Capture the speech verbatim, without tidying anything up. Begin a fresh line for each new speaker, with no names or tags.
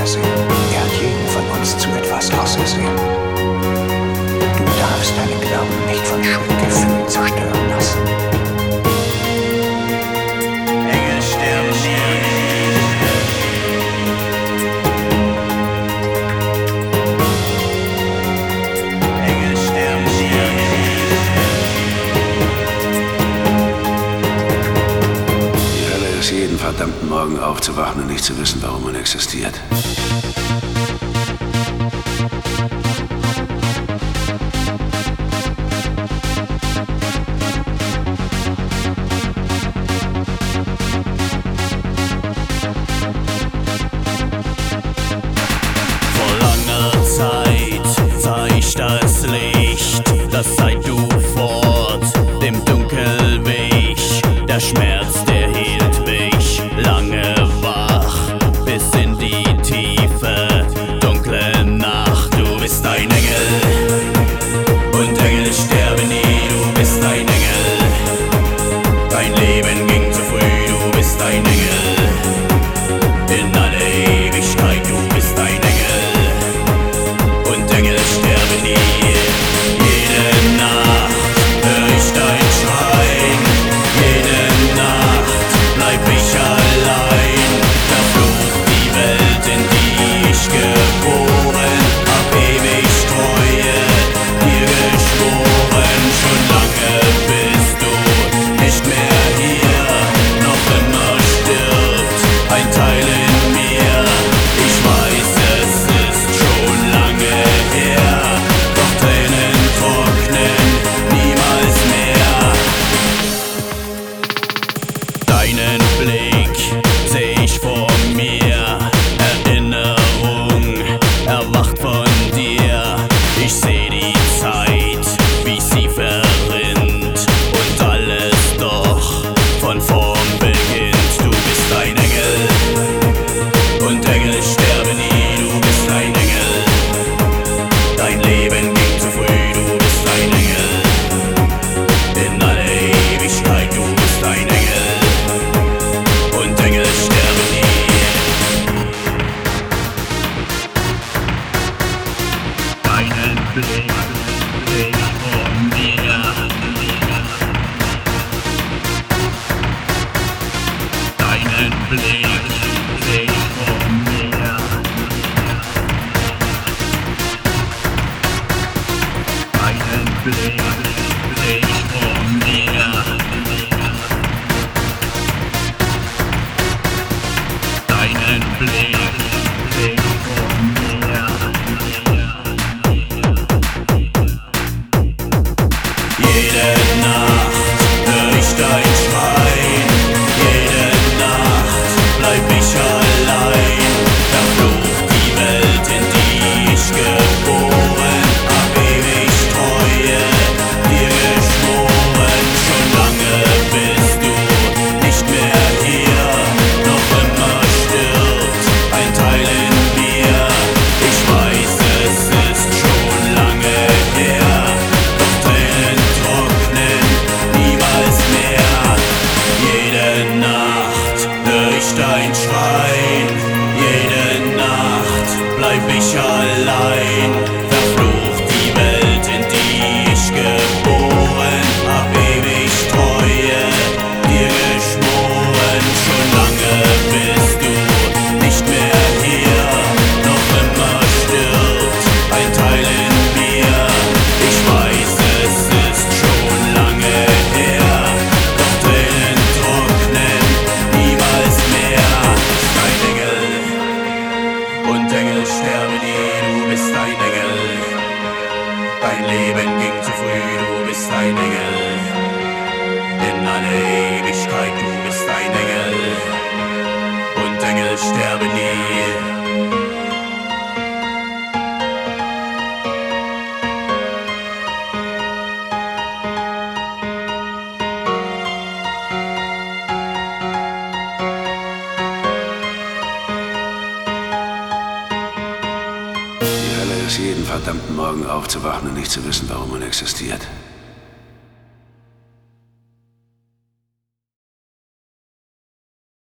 Wiedersehen. Er hat jeden von uns zu etwas ausersehen. Du darfst deinen Glauben nicht von Schuldgefühlen zerstören lassen. Engel sterben nie. Engel sterben nie.
Die Hölle ist jeden verdammten Morgen aufzuwachen und nicht zu wissen, warum man existiert.
Das Licht, das seit du fort dem Dunkel wich. Der Schmerz, der hielt mich lange wach, bis in die tiefe, dunkle Nacht. Du bist ein Engel und Engel sterben nie. Du bist ein Engel, dein Leben ging zu früh. Du bist ein Engel in alle Ewigkeit. Du bist ein Engel und Engel sterben nie. Jede Nacht hör ich dein Schreien, jede Nacht bleib ich allein. Verflucht die Welt, in die ich geboren, hab ewig Treue dir geschworen. Schon lange bist du nicht mehr hier, noch immer stirbt ein Teil in mir. Ich weiß, es ist schon lange her, doch Tränen trocknen niemals mehr. Deinen Blick seh ich vor mir, Erinnerung erwacht von dir. Ich seh die Zeit, wie sie verrinnt und alles doch von vorn beginnt. Du bist ein Engel und Engel sterben nie. Du bist ein Engel, dein Leben ging zu früh. Du bist ein Engel in alle Ewigkeit. Du bist ein Engel und Engel sterben nie. Deinen Blick seh ich vor mir, deinen Blick seh ich vor mir, deinen Blick seh ich vor mir, deinen Blick seh ich vor mir. Jede Nacht hör ich dein Schreien, jede Nacht bleib ich allein. Verflucht die Welt, in die ich geboren, hab ewig Treue dir geschworen. Schon lange bist du nicht mehr hier, noch immer stirbt ein Teil in mir. Ich weiß, es ist schon lange her, doch Tränen trocknen niemals mehr. Jede Nacht hör ich dein Schreien, jede Nacht bleib ich allein. Verflucht die Welt, in die ich geboren, hab ewig Treue dir geschworen. Schon lange bist du nicht mehr hier, noch immer stirbt ein Teil in mir. Ich weiß, es ist schon lange her, doch Tränen trocknen niemals mehr. Dein Engel und Engel sterben nie. Du bist ein Engel, dein Leben ging zu früh. Du bist ein Engel in alle Ewigkeit. Du bist ein Engel und Engel sterben nie.
Die Hölle ist jeden verdammten Morgen aufzuwachen und nicht zu wissen, warum man existiert.